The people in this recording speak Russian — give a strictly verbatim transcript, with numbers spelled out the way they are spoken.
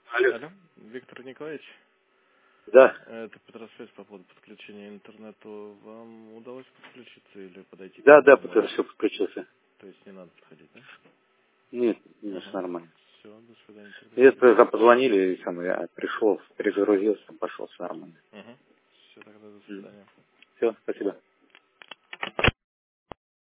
Алло. Алло, Виктор Николаевич, Да. это Петросвязь по поводу подключения интернету. Вам удалось подключиться или подойти к Да, да, интернету? потому что подключился. То есть не надо подходить, да? Нет, нет, Ага. нормально. Все, до свидания. Я тогда позвонили, и сам я пришел, перезагрузился, пошел, все нормально. Угу. Все, тогда до свидания. Все, спасибо.